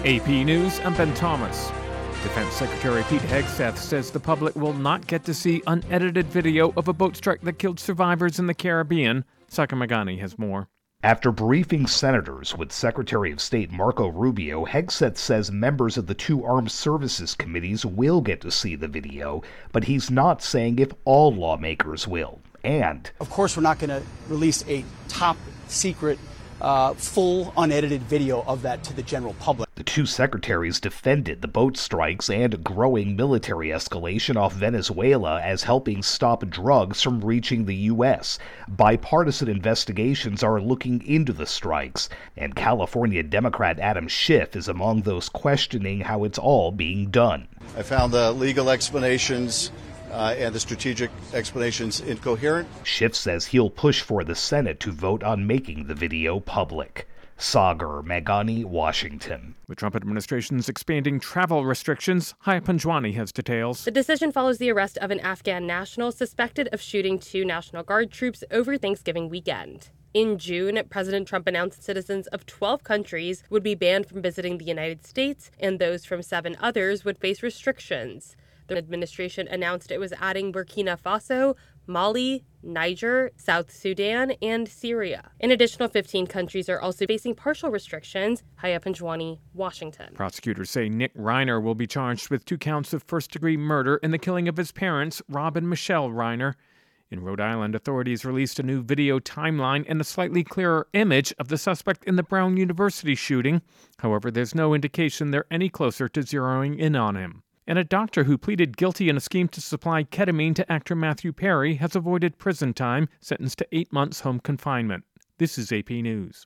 AP News, I'm Ben Thomas. Defense Secretary Pete Hegseth says the public will not get to see unedited video of a boat strike that killed survivors in the Caribbean. Saka Magani has more. After briefing senators with Secretary of State Marco Rubio, Hegseth says members of the two armed services committees will get to see the video, but he's not saying if all lawmakers will. And, of course, we're not going to release a top secret, full unedited video of that to the general public. The two secretaries defended the boat strikes and growing military escalation off Venezuela as helping stop drugs from reaching the U.S. Bipartisan investigations are looking into the strikes, and California Democrat Adam Schiff is among those questioning how it's all being done. I found the legal explanations and the strategic explanations incoherent. Schiff says he'll push for the Senate to vote on making the video public. Sagar Meghani, Washington. The Trump administration's expanding travel restrictions. Haya Panjwani has details. The decision follows the arrest of an Afghan national suspected of shooting two National Guard troops over Thanksgiving weekend. In June, President Trump announced citizens of 12 countries would be banned from visiting the United States, and those from 7 others would face restrictions. The administration announced it was adding Burkina Faso, Mali, Niger, South Sudan, and Syria. An additional 15 countries are also facing partial restrictions. Haya Panjwani, Washington. Prosecutors say Nick Reiner will be charged with 2 counts of first-degree murder in the killing of his parents, Rob and Michelle Reiner. In Rhode Island, authorities released a new video timeline and a slightly clearer image of the suspect in the Brown University shooting. However, there's no indication they're any closer to zeroing in on him. And a doctor who pleaded guilty in a scheme to supply ketamine to actor Matthew Perry has avoided prison time, sentenced to 8 months home confinement. This is AP News.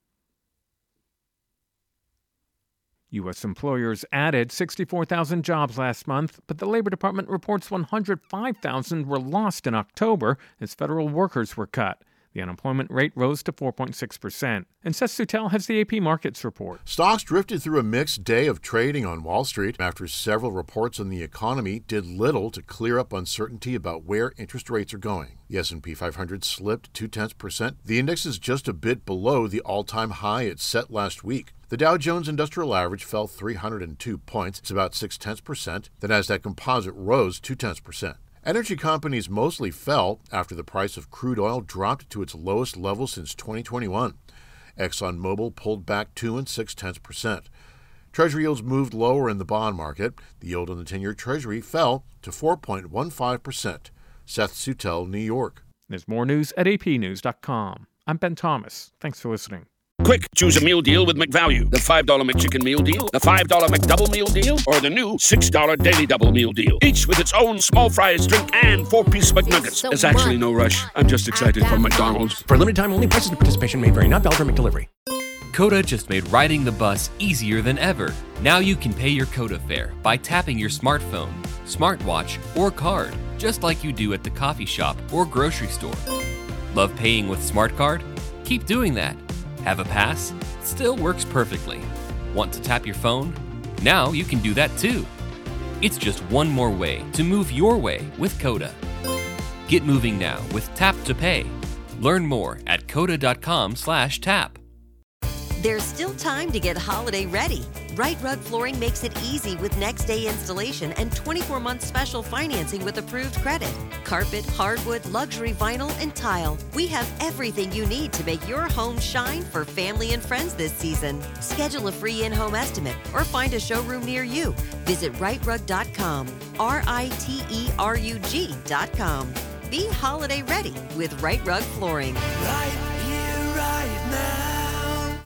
U.S. employers added 64,000 jobs last month, but the Labor Department reports 105,000 were lost in October as federal workers were cut. The unemployment rate rose to 4.6%. And Seth Sutel has the AP Markets report. Stocks drifted through a mixed day of trading on Wall Street after several reports on the economy did little to clear up uncertainty about where interest rates are going. The S&P 500 slipped 0.2%. The index is just a bit below the all-time high it set last week. The Dow Jones Industrial Average fell 302 points. It's about 0.6%. The Nasdaq Composite rose 0.2%. Energy companies mostly fell after the price of crude oil dropped to its lowest level since 2021. ExxonMobil pulled back 2.6%. Treasury yields moved lower in the bond market. The yield on the 10-year Treasury fell to 4.15%. Seth Sutel, New York. There's more news at apnews.com. I'm Ben Thomas. Thanks for listening. Quick, choose a meal deal with McValue. The $5 McChicken meal deal, the $5 McDouble meal deal, or the new $6 Daily Double meal deal. Each with its own small fries, drink, and 4-piece McNuggets. There's actually no rush. I'm just excited for McDonald's. For limited time only, prices and participation may vary. Not valid for McDelivery. Coda just made riding the bus easier than ever. Now you can pay your Coda fare by tapping your smartphone, smartwatch, or card, just like you do at the coffee shop or grocery store. Love paying with SmartCard? Keep doing that. Have a pass? Still works perfectly. Want to tap your phone? Now you can do that too. It's just one more way to move your way with Coda. Get moving now with Tap to Pay. Learn more at coda.com/tap. There's still time to get holiday ready. Right Rug Flooring makes it easy with next day installation and 24-month special financing with approved credit. Carpet, hardwood, luxury vinyl, and tile. We have everything you need to make your home shine for family and friends this season. Schedule a free in-home estimate or find a showroom near you. Visit rightrug.com, RITERUG.com. Be holiday ready with Right Rug Flooring. Right.